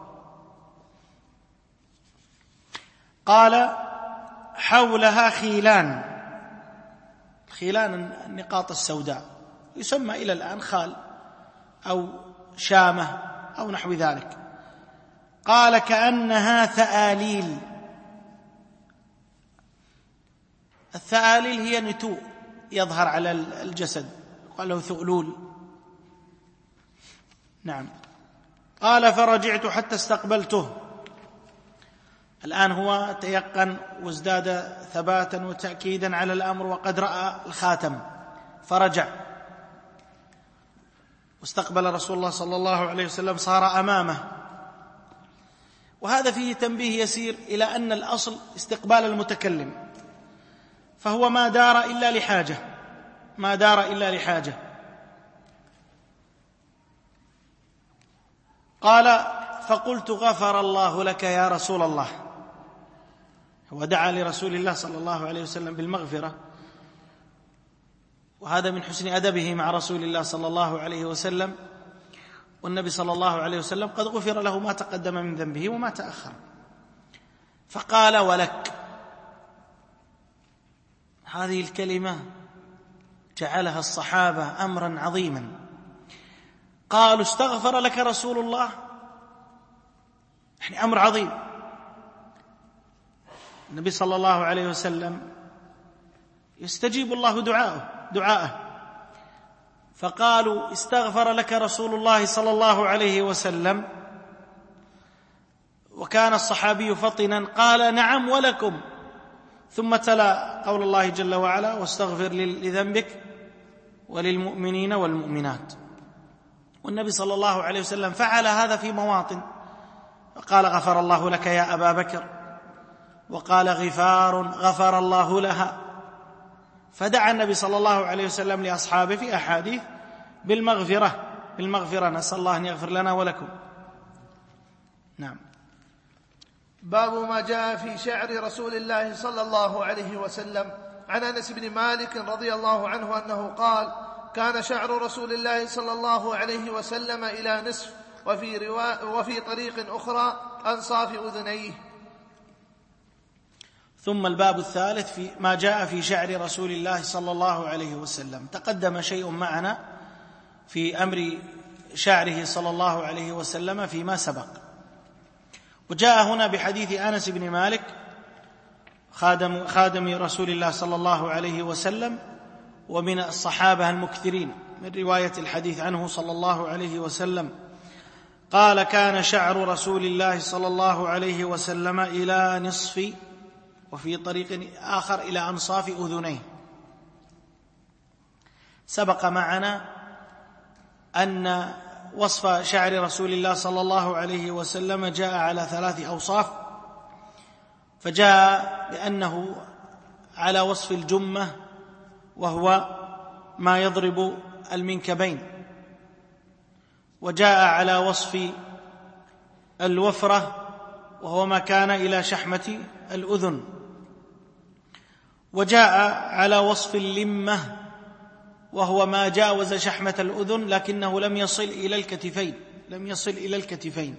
قال حولها خيلان، الخيلان النقاط السوداء، يسمى إلى الآن خال أو شامة أو نحو ذلك. قال كأنها ثآليل. الثآليل هي نتوء يظهر على الجسد، قال له ثؤلول. نعم. قال فرجعت حتى استقبلته. الآن هو تيقن وازداد ثباتا وتأكيدا على الأمر، وقد رأى الخاتم، فرجع واستقبل رسول الله صلى الله عليه وسلم، صار أمامه. وهذا فيه تنبيه يسير إلى أن الأصل استقبال المتكلم، فهو ما دار إلا لحاجة، ما دار إلا لحاجة. قال فقلت غفر الله لك يا رسول الله. هو دعا لرسول الله صلى الله عليه وسلم بالمغفرة، وهذا من حسن أدبه مع رسول الله صلى الله عليه وسلم، والنبي صلى الله عليه وسلم قد غفر له ما تقدم من ذنبه وما تأخر. فقال ولك. هذه الكلمة جعلها الصحابة أمرا عظيما. قالوا استغفر لك رسول الله، يعني أمر عظيم. النبي صلى الله عليه وسلم يستجيب الله دعاءه. فقالوا استغفر لك رسول الله صلى الله عليه وسلم، وكان الصحابي فطنا. قال نعم ولكم. ثم تلا قول الله جل وعلا واستغفر لذنبك وللمؤمنين والمؤمنات. والنبي صلى الله عليه وسلم فعل هذا في مواطن، فقال غفر الله لك يا أبا بكر، وقال غفر الله لها. فدعا النبي صلى الله عليه وسلم لأصحابه في أحاديث بالمغفرة. نسأل الله أن يغفر لنا ولكم. نعم. باب ما جاء في شعر رسول الله صلى الله عليه وسلم. عن أنس بن مالك رضي الله عنه أنه قال كان شعر رسول الله صلى الله عليه وسلم إلى نصف، وفي طريق أخرى أنصاف أذنيه. ثم الباب الثالث في ما جاء في شعر رسول الله صلى الله عليه وسلم. تقدم شيء معنا في أمر شعره صلى الله عليه وسلم فيما سبق، وجاء هنا بحديث أنس بن مالك خادم رسول الله صلى الله عليه وسلم، ومن الصحابة المكثرين من رواية الحديث عنه صلى الله عليه وسلم قال: كان شعر رسول الله صلى الله عليه وسلم إلى نصف، وفي طريق آخر إلى أنصاف أذنيه. سبق معنا أن وصف شعر رسول الله صلى الله عليه وسلم جاء على 3 أوصاف، فجاء بأنه على وصف الجمة، وهو ما يضرب المنكبين، وجاء على وصف الوفرة، وهو ما كان إلى شحمة الأذن، وجاء على وصف اللمة، وهو ما جاوز شحمة الأذن لكنه لم يصل إلى الكتفين.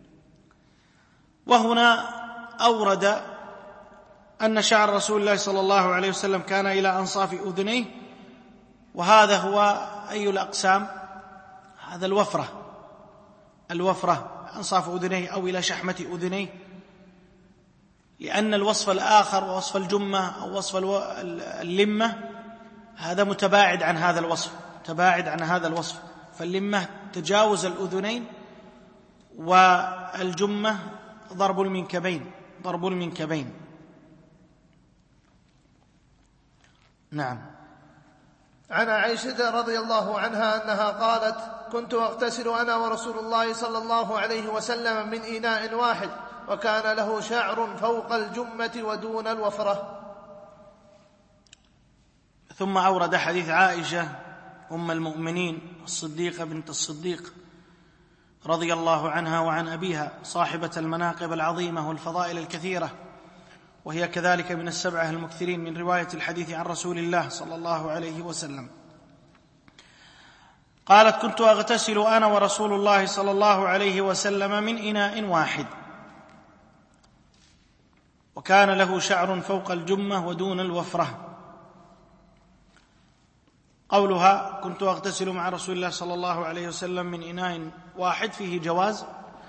وهنا أورد أن شعر رسول الله صلى الله عليه وسلم كان إلى أنصاف أذنيه، وهذا هو أي الأقسام؟ هذا الوفرة أنصاف أذنيه أو إلى شحمة أذنيه، لأن الوصف الآخر ووصف الجمة أو وصف اللمة هذا متباعد عن هذا الوصف، فاللمة تجاوز الأذنين، والجمة ضرب المنكبين. نعم. عن عائشة رضي الله عنها أنها قالت: كنت أغتسل أنا ورسول الله صلى الله عليه وسلم من إناء واحد، وكان له شعر فوق الجمة ودون الوفرة. ثم أورد حديث عائشة أم المؤمنين الصديقة بنت الصديق رضي الله عنها وعن أبيها، صاحبة المناقب العظيمة والفضائل الكثيرة، وهي كذلك من 7 المكثرين من رواية الحديث عن رسول الله صلى الله عليه وسلم. قالت: كنت أغتسل أنا ورسول الله صلى الله عليه وسلم من إناء واحد، وكان له شعر فوق الجمة ودون الوفرة. قولها كنت أغتسل مع رسول الله صلى الله عليه وسلم من إناء واحد فيه جواز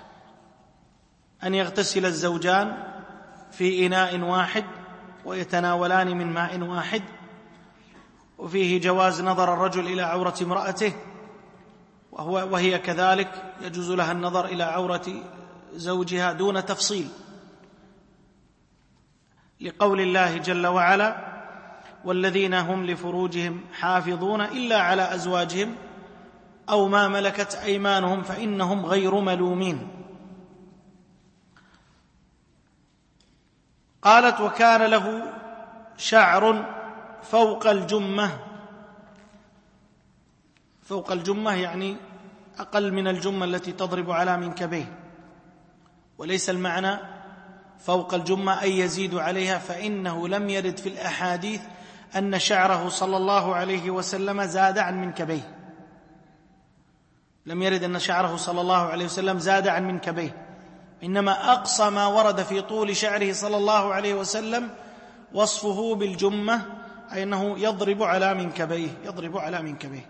أن يغتسل الزوجان في إناء واحد ويتناولان من ماء واحد، وفيه جواز نظر الرجل إلى عورة امرأته، وهي كذلك يجوز لها النظر إلى عورة زوجها دون تفصيل، لقول الله جل وعلا: والذين هم لفروجهم حافظون إلا على أزواجهم أو ما ملكت أيمانهم فإنهم غير ملومين. قالت: وكان له شعر فوق الجمة يعني أقل من الجمة التي تضرب على منكبيه، وليس المعنى فوق الجمة أي يزيد عليها، فإنه لم يرد في الأحاديث أن شعره صلى الله عليه وسلم زاد عن منكبيه، لم يرد أن شعره صلى الله عليه وسلم زاد عن منكبيه، إنما أقصى ما ورد في طول شعره صلى الله عليه وسلم وصفه بالجمة، أي أنه يضرب على منكبيه.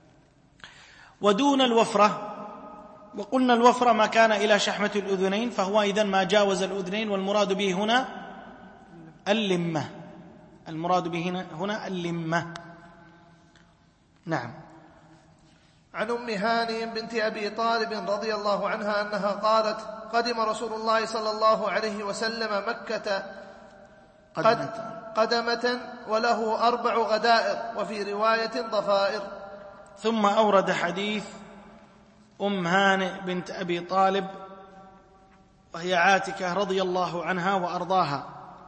ودون الوفرة، وقلنا الوفرة ما كان إلى شحمة الأذنين، فهو إذن ما جاوز الأذنين، والمراد به هنا اللمة. نعم. عن أم هانئ بنت أبي طالب رضي الله عنها أنها قالت: قدم رسول الله صلى الله عليه وسلم مكة قدمة وله 4 غدائر، وفي رواية ضفائر. ثم أورد حديث أم هانئ بنت أبي طالب، وهي عاتكة رضي الله عنها وأرضاها،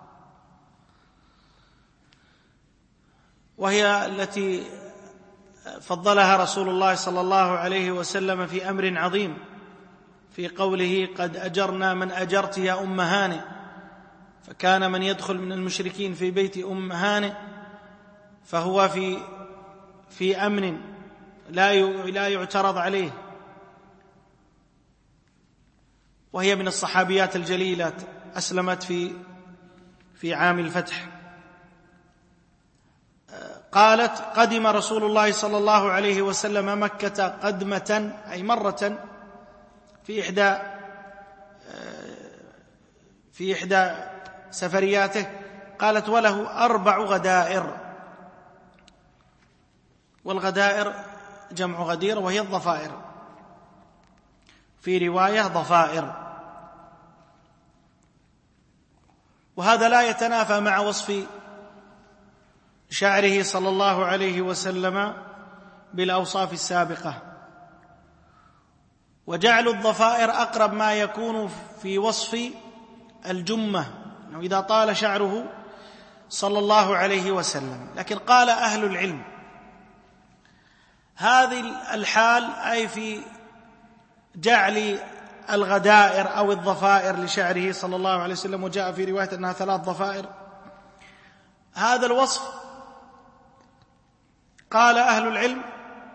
وهي التي فضلها رسول الله صلى الله عليه وسلم في أمر عظيم، في قوله: قد أجرنا من أجرت يا أم هانئ، فكان من يدخل من المشركين في بيت أم هانئ فهو في أمن لا يعترض عليه، وهي من الصحابيات الجليلات، أسلمت في عام الفتح. قالت: قدم رسول الله صلى الله عليه وسلم مكة قدمة، أي مرة في إحدى سفرياته، قالت: وله 4 غدائر. والغدائر جمع غدير وهي الضفائر، في رواية ضفائر. وهذا لا يتنافى مع وصف شعره صلى الله عليه وسلم بالأوصاف السابقة. وجعل الضفائر أقرب ما يكون في وصف الجمة، أنه إذا طال شعره صلى الله عليه وسلم. لكن قال أهل العلم: هذه الحال، أي في جعل الغدائر أو الضفائر لشعره صلى الله عليه وسلم، وجاء في رواية أنها 3 ضفائر، هذا الوصف قال أهل العلم: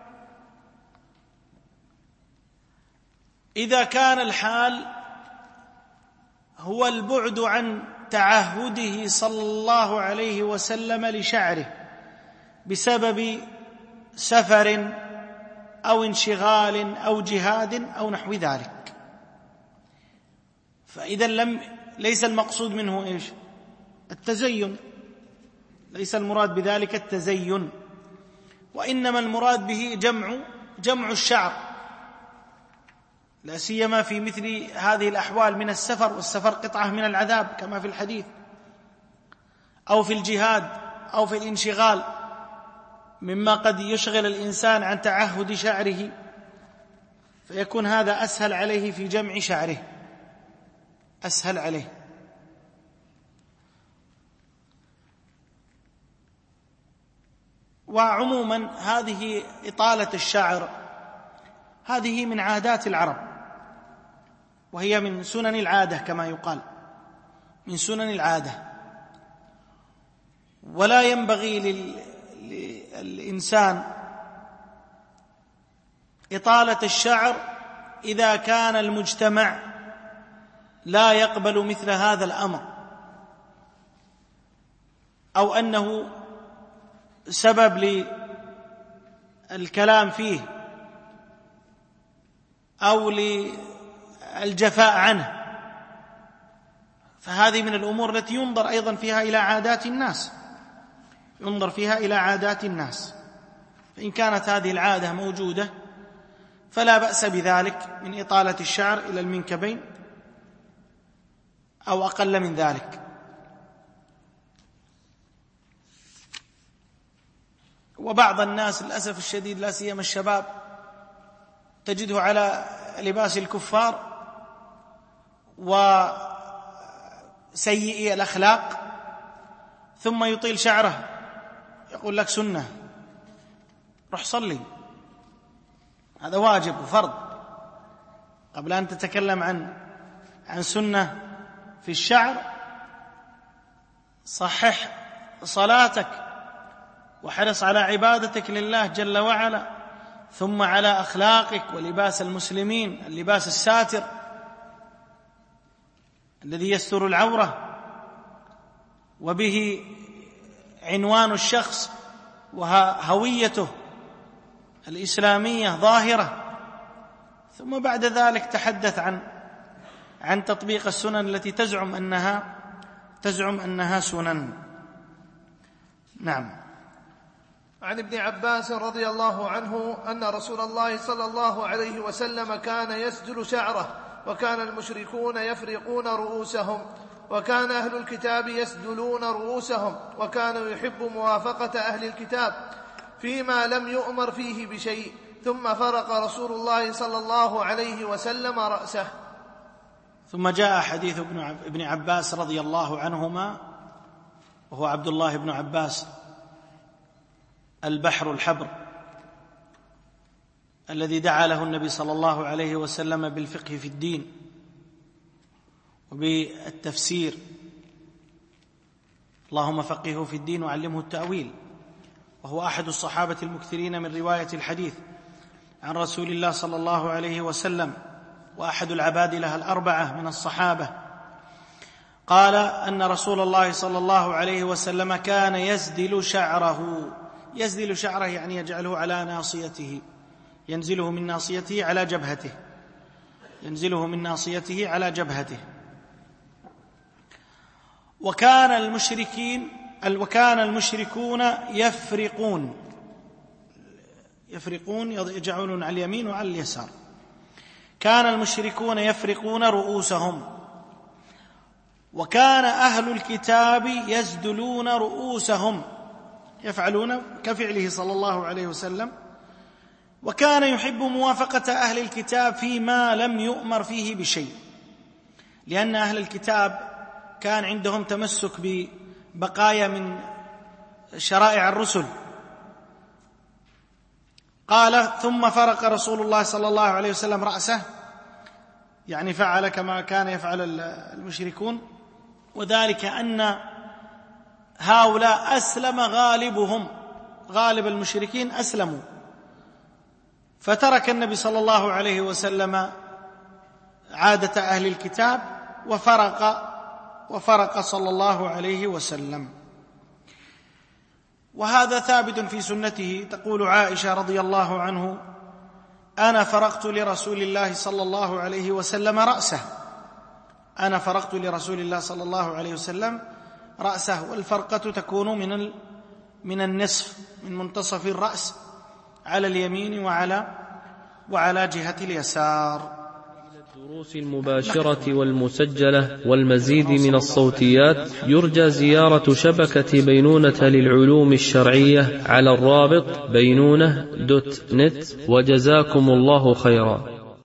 إذا كان الحال هو البعد عن تعهده صلى الله عليه وسلم لشعره بسبب سفر أو انشغال أو جهاد أو نحو ذلك، فإذا ليس المقصود منه إيش؟ التزين، ليس المراد بذلك التزين، وإنما المراد به جمع الشعر، لا سيما في مثل هذه الأحوال من السفر، والسفر قطعة من العذاب كما في الحديث، أو في الجهاد أو في الانشغال، مما قد يشغل الإنسان عن تعهد شعره، فيكون هذا أسهل عليه في جمع شعره، أسهل عليه. وعموما هذه إطالة الشعر هذه من عادات العرب، وهي من سنن العادة كما يقال، من سنن العادة. ولا ينبغي للإنسان إطالة الشعر إذا كان المجتمع لا يقبل مثل هذا الأمر، أو أنه سبب للكلام فيه أو للجفاء عنه، فهذه من الأمور التي ينظر أيضا فيها إلى عادات الناس، ينظر فيها إلى عادات الناس. فإن كانت هذه العادة موجودة فلا بأس بذلك من إطالة الشعر إلى المنكبين أو أقل من ذلك. وبعض الناس للأسف الشديد، لا سيما الشباب، تجده على لباس الكفار وسيئي الأخلاق، ثم يطيل شعره، يقول لك سنة، روح صلي، هذا واجب وفرض، قبل أن تتكلم عن سنة في الشعر صحح صلاتك وحرص على عبادتك لله جل وعلا، ثم على أخلاقك ولباس المسلمين، اللباس الساتر الذي يستر العورة وبه عنوان الشخص وهويته الإسلامية ظاهرة. ثم بعد ذلك تحدث عن تطبيق السنن التي تزعم أنها سنن. نعم. عن ابن عباس رضي الله عنه أن رسول الله صلى الله عليه وسلم كان يسدل شعره، وكان المشركون يفرقون رؤوسهم، وكان أهل الكتاب يسدلون رؤوسهم، وكان يحب موافقة أهل الكتاب فيما لم يؤمر فيه بشيء، ثم فرق رسول الله صلى الله عليه وسلم رأسه. ثم جاء حديث ابن عباس رضي الله عنهما، وهو عبد الله بن عباس البحر الحبر الذي دعا له النبي صلى الله عليه وسلم بالفقه في الدين وبالتفسير، اللهم فقهه في الدين وعلمه التأويل، وهو أحد الصحابة المكثرين من رواية الحديث عن رسول الله صلى الله عليه وسلم، وأحد العبادلة 4 من الصحابة. قال أن رسول الله صلى الله عليه وسلم كان يسدل شعره. يسدل شعره يعني يجعله على ناصيته، ينزله من ناصيته على جبهته، ينزله من ناصيته على جبهته. وكان المشركون يفرقون يجعلون على اليمين وعلى اليسار. كان المشركون يفرقون رؤوسهم، وكان أهل الكتاب يزدلون رؤوسهم، يفعلون كفعله صلى الله عليه وسلم. وكان يحب موافقة أهل الكتاب فيما لم يؤمر فيه بشيء، لأن أهل الكتاب كان عندهم تمسك ببقايا من شرائع الرسل. قال: ثم فرق رسول الله صلى الله عليه وسلم رأسه، يعني فعل كما كان يفعل المشركون، وذلك أن هؤلاء أسلم غالب المشركين أسلموا، فترك النبي صلى الله عليه وسلم عادة أهل الكتاب وفرق صلى الله عليه وسلم. وهذا ثابت في سنته. تقول عائشة رضي الله عنه: أنا فرقت لرسول الله صلى الله عليه وسلم رأسه. أنا فرقت لرسول الله صلى الله عليه وسلم رأسه. والفرقة تكون من النصف، من منتصف الرأس على اليمين وعلى جهة اليسار. الدروس المباشرة والمسجلة والمزيد من الصوتيات يرجى زيارة شبكة بينونة للعلوم الشرعية على الرابط بينونة.net. وجزاكم الله خيرا.